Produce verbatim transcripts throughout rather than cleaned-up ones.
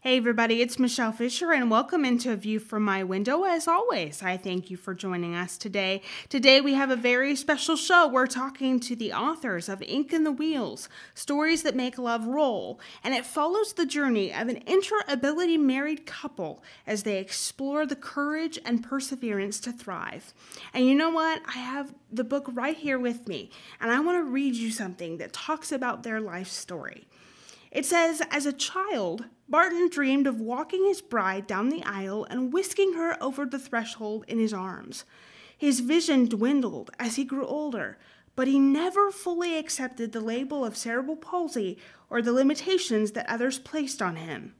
Hey everybody, it's Michelle Fisher and welcome into A View from My Window. As always, I thank you for joining us today. Today we have a very special show. We're talking to the authors of Ink in the Wheels, Stories That Make Love Roll, and it follows the journey of an intra-ability married couple as they explore the courage and perseverance to thrive. And you know what? I have the book right here with me, and I want to read you something that talks about their life story. It says, as a child, Barton dreamed of walking his bride down the aisle and whisking her over the threshold in his arms. His vision dwindled as he grew older, but he never fully accepted the label of cerebral palsy or the limitations that others placed on him.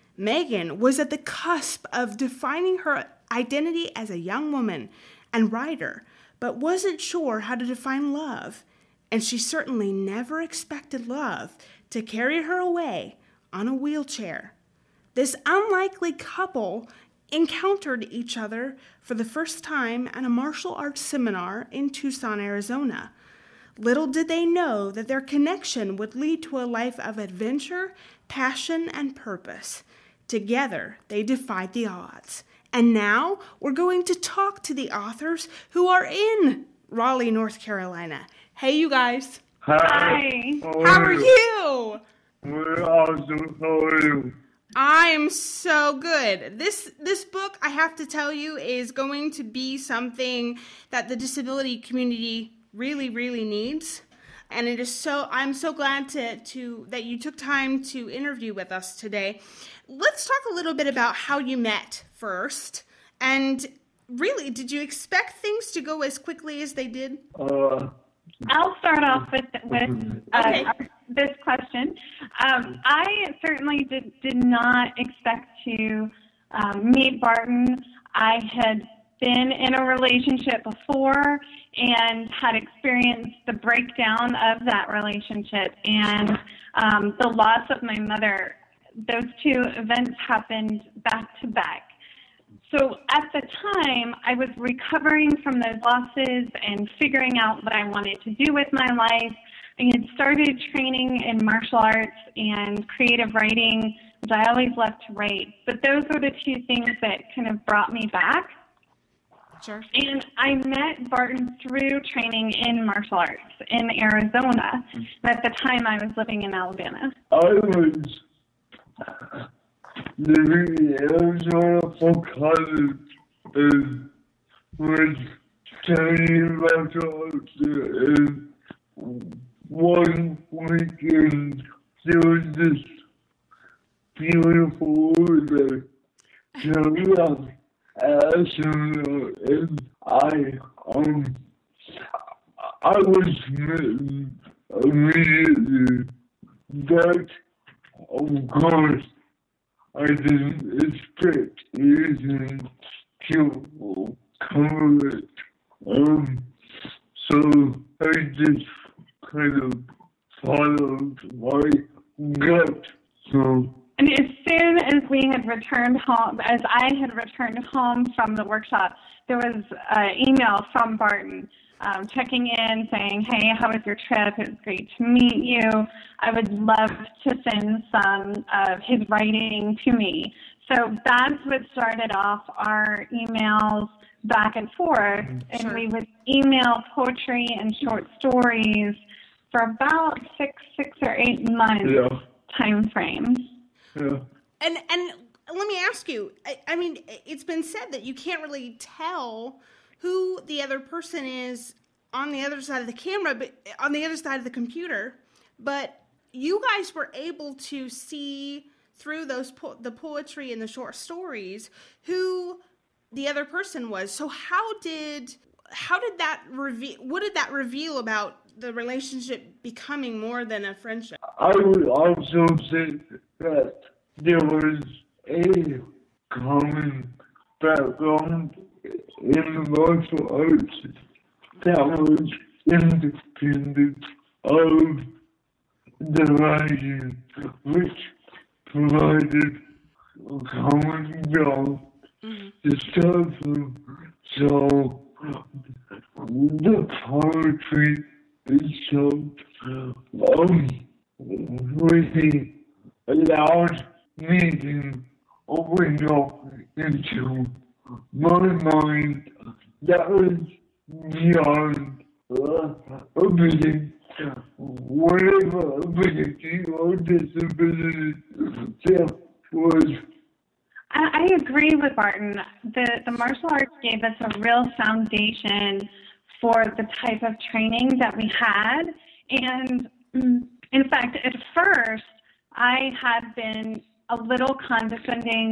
Megan was at the cusp of defining her identity as a young woman and writer, but wasn't sure how to define love, and she certainly never expected love to carry her away on a wheelchair. This unlikely couple encountered each other for the first time at a martial arts seminar in Tucson, Arizona. Little did they know that their connection would lead to a life of adventure, passion, and purpose. Together, they defied the odds. And now, we're going to talk to the authors who are in Raleigh, North Carolina. Hey, you guys. Hi. How are you? We're awesome. How are you? I am so good. This this book, I have to tell you, is going to be something that the disability community really, really needs. And it is so I'm so glad to to that you took time to interview with us today. Let's talk a little bit about how you met first. And really, did you expect things to go as quickly as they did? Uh I'll start off with with uh, Okay. this question. Um, I certainly did, did not expect to um, meet Barton. I had been in a relationship before and had experienced the breakdown of that relationship and um, the loss of my mother. Those two events happened back to back. So at the time, I was recovering from those losses and figuring out what I wanted to do with my life. I had started training in martial arts and creative writing, which I always loved to write. But those were the two things that kind of brought me back. Sure. And I met Barton through training in martial arts in Arizona. And at the time, I was living in Alabama. I was living in Arizona for college and was studying martial arts, and one weekend there was this beautiful woman showed up at a seminar, and I um I was smitten immediately. But of course, I didn't expect anything to cover it. Um, so I just kind of followed my gut. So And as soon as we had returned home, as I had returned home from the workshop, there was an email from Barton um, checking in, saying, hey, how was your trip? It was great to meet you. I would love to send some of his writing to me. So that's what started off our emails back and forth. And Sure. we would email poetry and short stories for about six, six or eight months yeah, time frame. yeah. And and let me ask you, I, I mean, it's been said that you can't really tell who the other person is on the other side of the camera, but on the other side of the computer. But you guys were able to see through those po- the poetry and the short stories who the other person was. So how did how did that reveal? What did that reveal about the relationship becoming more than a friendship? I would also say that there was a common background in the martial arts that was independent of the writing, which provided a common ground to start from. So the poetry itself um, really allowed needing a window into my mind that was beyond uh, ability, whatever ability or disability there was. I, I agree with Barton. The, the martial arts gave us a real foundation for the type of training that we had. And in fact, at first, I had been a little condescending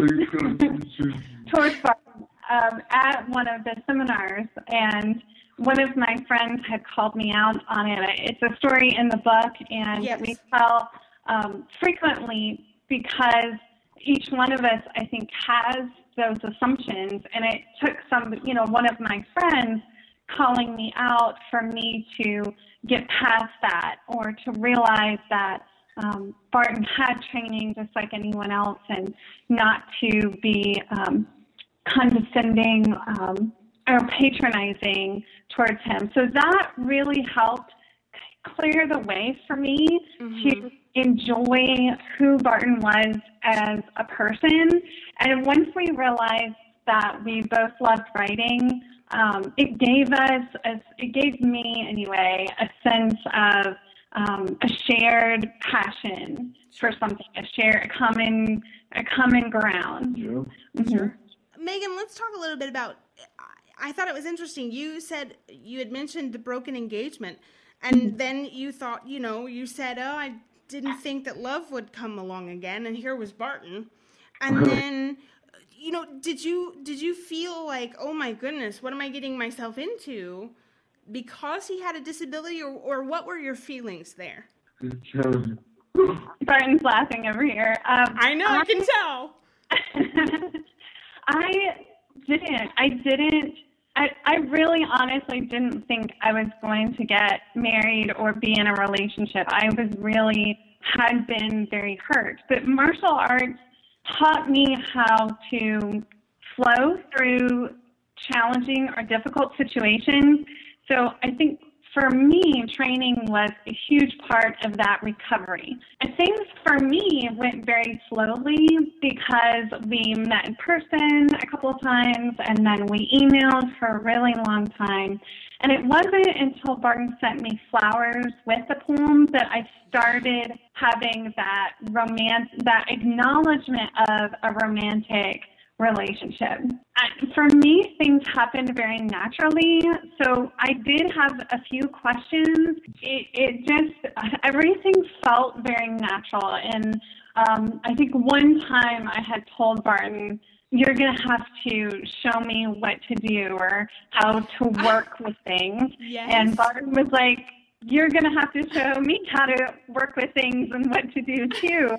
towards Barton um, at one of the seminars, and one of my friends had called me out on it. It's a story in the book, and yes. we tell um, frequently because each one of us, I think, has those assumptions, and it took some, you know, one of my friends calling me out for me to get past that or to realize that um, Barton had training just like anyone else and not to be um, condescending um, or patronizing towards him. So that really helped clear the way for me mm-hmm. to enjoy who Barton was as a person. And once we realized that we both loved writing, um, it gave us, a, it gave me anyway, a sense of um, a shared passion for something, a shared, a common, a common ground. Yeah. Mm-hmm. Sure. Megan, let's talk a little bit about, I thought it was interesting. You said, you had mentioned the broken engagement, and mm-hmm. then you thought, you know, you said, oh, I didn't think that love would come along again, and here was Barton. And then, you know, did you did you feel like, oh my goodness, what am I getting myself into because he had a disability, or, or what were your feelings there? Barton's laughing over here. Um, I know, I, I can tell. I didn't. I didn't. I, I really honestly didn't think I was going to get married or be in a relationship. I was really, had been very hurt. But martial arts taught me how to flow through challenging or difficult situations. So I think for me, training was a huge part of that recovery. And things for me went very slowly because we met in person a couple of times and then we emailed for a really long time. And it wasn't until Barton sent me flowers with the poem that I started having that romance, that acknowledgement of a romantic relationship. For me, things happened very naturally, so I did have a few questions. It, it just, everything felt very natural, and um, I think one time I had told Barton, you're going to have to show me what to do or how to work with things, yes. and Barton was like, you're going to have to show me how to work with things and what to do too.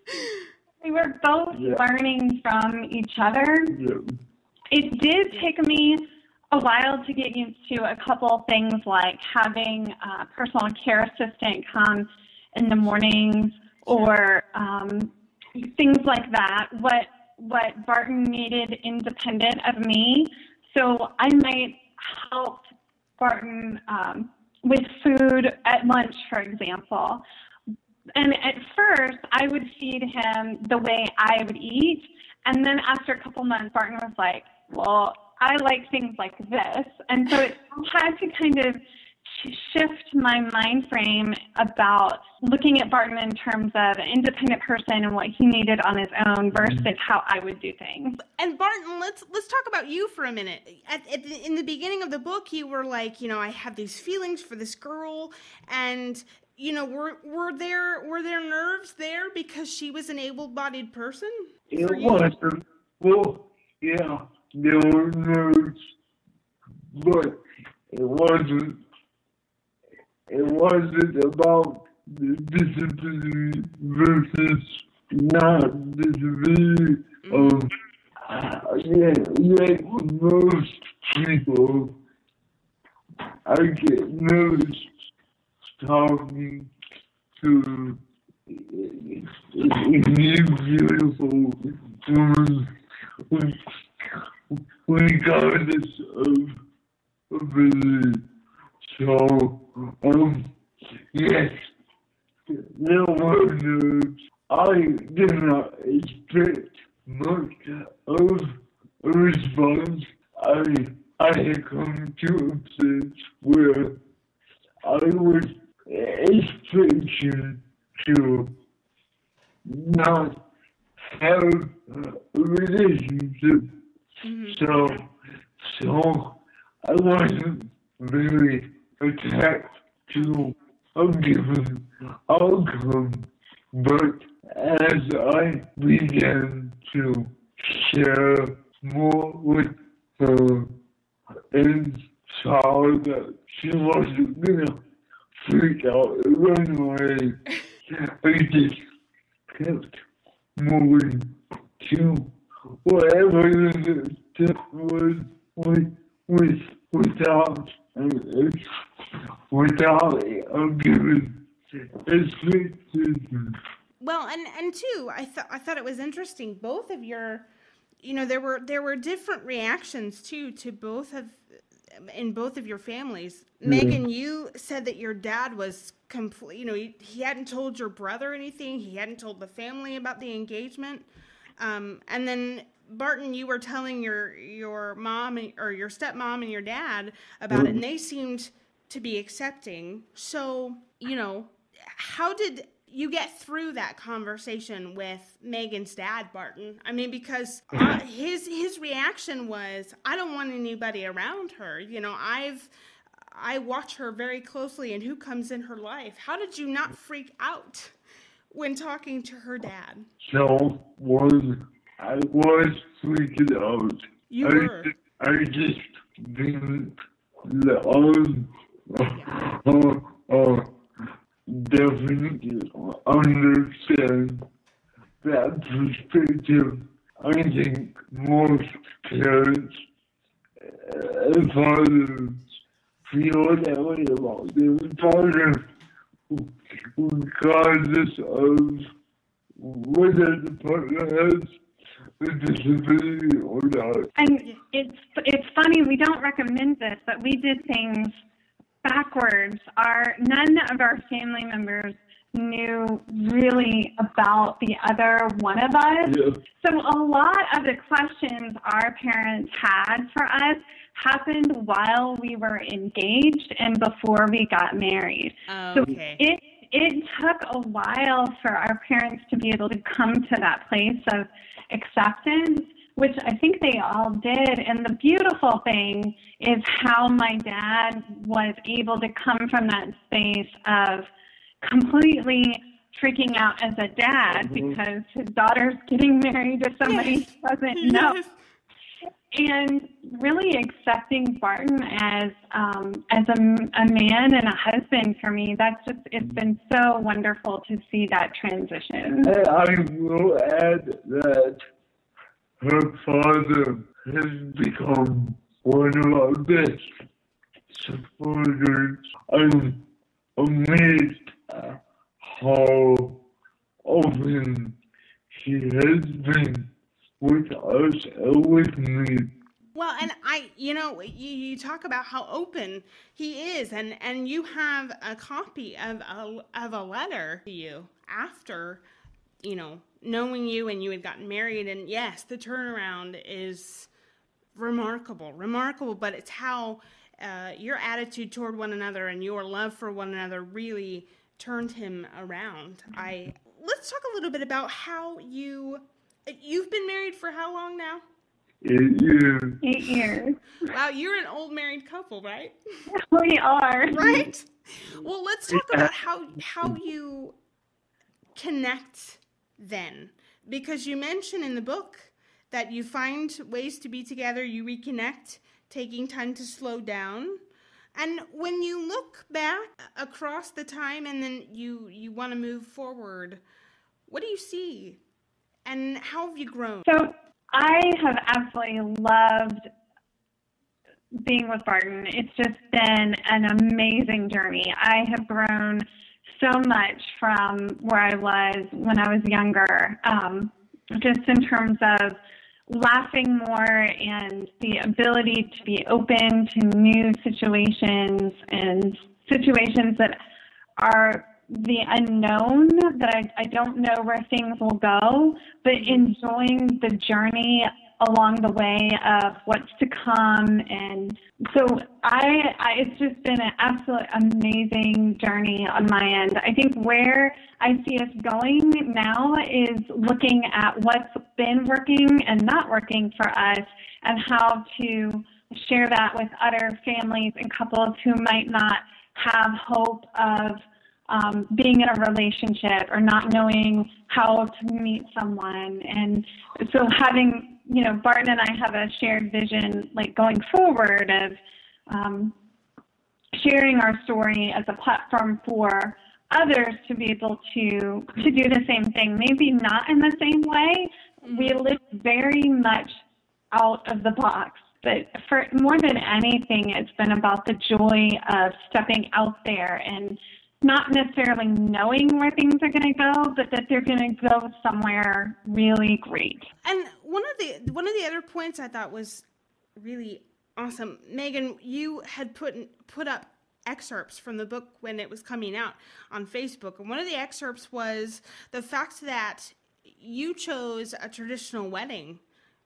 We were both yeah. learning from each other. Yeah. It did take me a while to get used to a couple of things like having a personal care assistant come in the mornings or um, things like that, what what Barton needed independent of me. So I might help Barton um, with food at lunch, for example. And at first, I would feed him the way I would eat. And then after a couple months, Barton was like, well, I like things like this. And so it had to kind of shift my mind frame about looking at Barton in terms of an independent person and what he needed on his own versus how I would do things. And Barton, let's let's talk about you for a minute. At, at the, in the beginning of the book, you were like, you know, I have these feelings for this girl, and you know, were were there were there nerves there because she was an able-bodied person? It was. Well, yeah, there were nerves, but it wasn't. It wasn't about the disability versus not disability. Mm-hmm. Um, uh, yeah, like most people, I get nervous talking to a beautiful woman, regardless of ability. So, um, yes, there were nerves, I did not expect much of a response. I, I had come to a place where I was expecting to not have a relationship. Mm-hmm. So, so I wasn't very attached to a given outcome. But as I began to share more with her and saw that she wasn't gonna freak out and run away, I just kept moving to whatever the step was with, with, without, uh, without a given expectation. Well, and and two, I thought I thought it was interesting. Both of your, you know, there were there were different reactions too to both of in both of your families. Yeah. Megan, you said that your dad was complete. You know, he, he hadn't told your brother anything. He hadn't told the family about the engagement. Um, and then Barton, you were telling your your mom or your stepmom and your dad about it, and they seemed to be accepting. So, you know, how did you get through that conversation with Megan's dad, Barton? I mean, because uh, his his reaction was, I don't want anybody around her. You know, I've I watch her very closely and who comes in her life. How did you not freak out when talking to her dad? So was I was freaking out. You I, were. I just didn't um, uh, uh, definitely understand that perspective. I think most parents and fathers feel that way about their partner, regardless of whether the partner has a disability or not. And it's it's funny, we don't recommend this, but we did things backwards. Our none of our family members knew really about the other one of us. Yeah. So a lot of the questions our parents had for us happened while we were engaged and before we got married. Oh, okay. So it it took a while for our parents to be able to come to that place of acceptance, which I think they all did. And the beautiful thing is how my dad was able to come from that space of completely freaking out as a dad Mm-hmm. because his daughter's getting married to somebody Yes. he doesn't know. Yes. And really accepting Barton as um, as a, a man and a husband for me, that's just, it's been so wonderful to see that transition. And I will add that her father has become one of our best supporters. I'm amazed at how open he has been with us and with me. Well, and I, you know, you, you talk about how open he is, and, and you have a copy of a, of a letter to you after, you know, knowing you and you had gotten married. And yes, the turnaround is remarkable, remarkable, but it's how uh, your attitude toward one another and your love for one another really turned him around. I let's talk a little bit about how you, you've been married for how long now? Eight years. Eight years. Wow, you're an old married couple, right? We are. Right? Well, let's talk about how how you connect then. Because you mention in the book that you find ways to be together, you reconnect, taking time to slow down. And when you look back across the time and then you, you want to move forward, what do you see? And how have you grown? So I have absolutely loved being with Barton. It's just been an amazing journey. I have grown so much from where I was when I was younger, um, just in terms of laughing more and the ability to be open to new situations and situations that are the unknown, that I, I don't know where things will go, but enjoying the journey along the way of what's to come. And so I, I it's just been an absolute amazing journey on my end. I think where I see us going now is looking at what's been working and not working for us and how to share that with other families and couples who might not have hope of um, being in a relationship or not knowing how to meet someone. And so having, you know, Barton and I have a shared vision, like going forward, of um, sharing our story as a platform for others to be able to to do the same thing. Maybe not in the same way. We live very much out of the box. But for more than anything, it's been about the joy of stepping out there and not necessarily knowing where things are going to go, but that they're going to go somewhere really great. And one of the one of the other points I thought was really awesome, Megan, you had put put up excerpts from the book when it was coming out on Facebook, and one of the excerpts was the fact that you chose a traditional wedding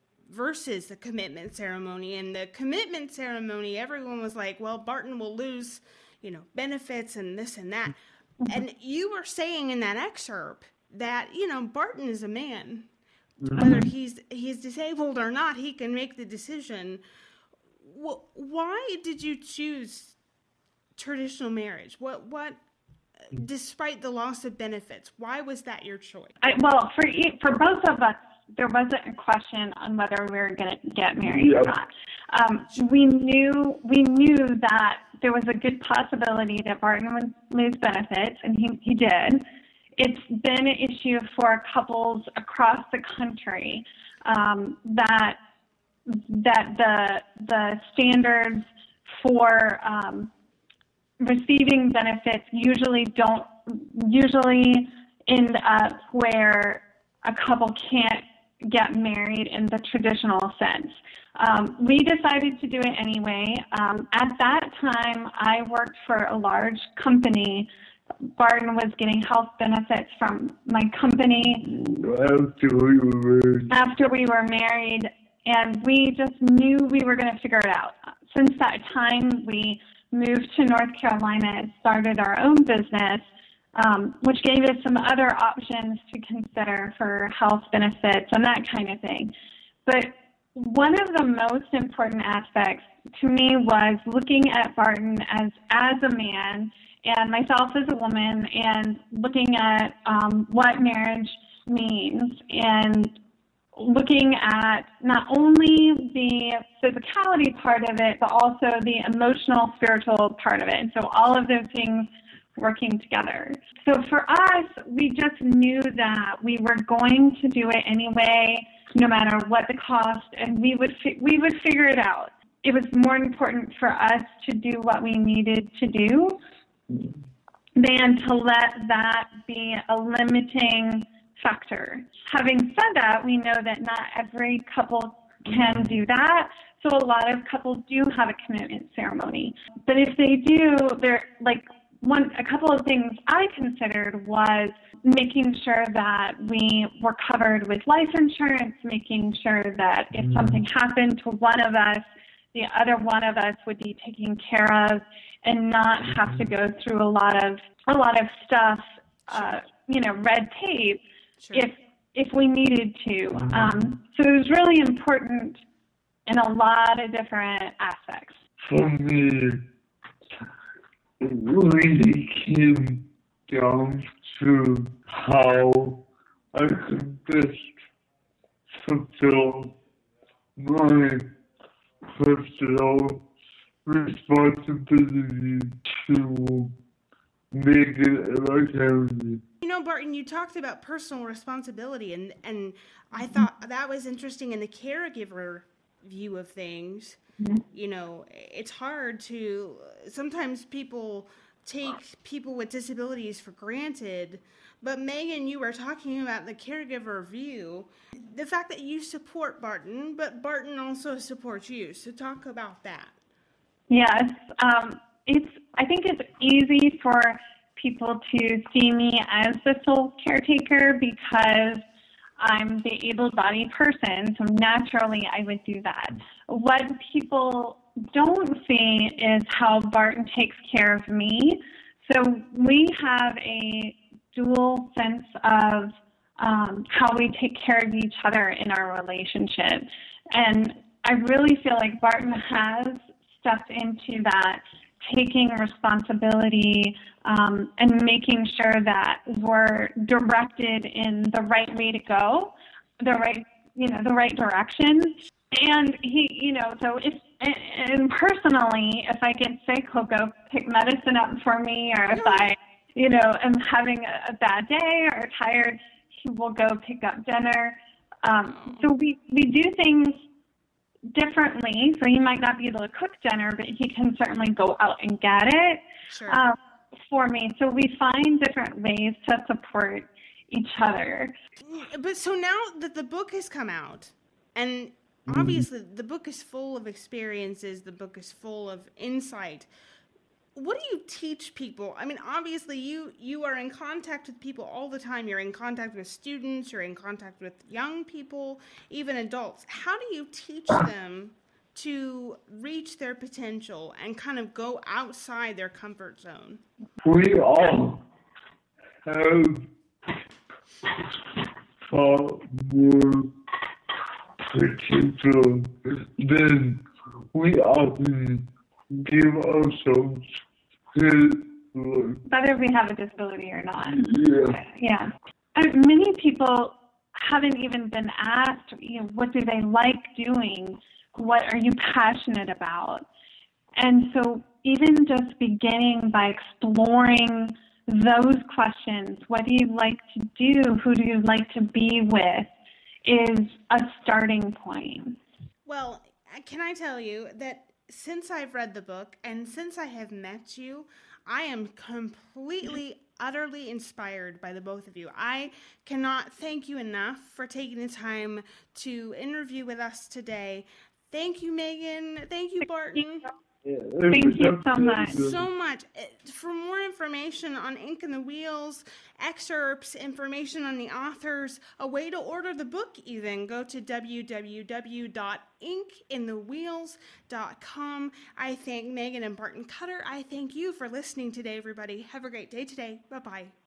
versus the commitment ceremony. And the commitment ceremony, everyone was like, well, Barton will lose, you know, benefits and this and that. Mm-hmm. And you were saying in that excerpt that, you know, Barton is a man. Mm-hmm. Whether he's he's disabled or not, he can make the decision. Well, why did you choose traditional marriage? What, what, despite the loss of benefits, why was that your choice? I, well, for for both of us, there wasn't a question on whether we were going to get married yep. or not. Um, we knew we knew that there was a good possibility that Barton would lose benefits, and he, he did. It's been an issue for couples across the country um, that that the the standards for um, receiving benefits usually don't usually end up where a couple can't get married in the traditional sense. Um, we decided to do it anyway. Um, at that time, I worked for a large company. Barton was getting health benefits from my company after we were married. After we were married, and we just knew we were going to figure it out. Since that time, we moved to North Carolina and started our own business, Um, which gave us some other options to consider for health benefits and that kind of thing. But one of the most important aspects to me was looking at Barton as, as a man and myself as a woman, and looking at um, what marriage means, and looking at not only the physicality part of it, but also the emotional, spiritual part of it. And so all of those things working together. So for us, we just knew that we were going to do it anyway, no matter what the cost, and we would fi- we would figure it out. It was more important for us to do what we needed to do than to let that be a limiting factor. Having said that, we know that not every couple can do that. So a lot of couples do have a commitment ceremony. But if they do, they're like, One, a couple of things I considered was making sure that we were covered with life insurance, making sure that if something happened to one of us, the other one of us would be taken care of, and not have to go through a lot of a lot of stuff, uh, you know, red tape, sure. if if we needed to. Um, so it was really important in a lot of different aspects. For me, it really came down to how I could best fulfill my personal responsibility to make it like everything. You know, Barton, you talked about personal responsibility, and, and I thought that was interesting in the caregiver view of things. Mm-hmm. You know, it's hard to, sometimes people take people with disabilities for granted, but Megan, you were talking about the caregiver view, the fact that you support Barton, but Barton also supports you. So talk about that. Yes, um, it's. I think it's easy for people to see me as the sole caretaker because I'm the able-bodied person, so naturally I would do that. What people don't see is how Barton takes care of me. So we have a dual sense of um, how we take care of each other in our relationship. And I really feel like Barton has stepped into that, taking responsibility um, and making sure that we're directed in the right way to go, the right, you know, the right direction. And he, you know, so if, and personally, if I get sick, he'll go pick medicine up for me, or if I, you know, am having a, a bad day or tired, he will go pick up dinner. Um, so we, we do things differently. So he might not be able to cook dinner, but he can certainly go out and get it Sure. um, for me. So we find different ways to support each other. But so now that the book has come out, and obviously the book is full of experiences, the book is full of insight. What do you teach people? I mean, obviously you, you are in contact with people all the time. You're in contact with students, you're in contact with young people, even adults. How do you teach them to reach their potential and kind of go outside their comfort zone? We all have far more potential than we often give ourselves credit for. Whether we have a disability or not. Yeah. Yeah. And many people haven't even been asked, you know, what do they like doing? What are you passionate about? And so even just beginning by exploring those questions, what do you like to do? Who do you like to be with? Is a starting point. Well, can I tell you that since I've read the book and since I have met you, I am completely, utterly inspired by the both of you. I cannot thank you enough for taking the time to interview with us today. Thank you, Megan. Thank you, Barton. Yeah, Thank you so much. So much. For more information on Ink in the Wheels, excerpts, information on the authors, a way to order the book even, go to w w w dot ink in the wheels dot com. I thank Megan and Barton Cutter. I thank you for listening today, everybody. Have a great day today. Bye-bye.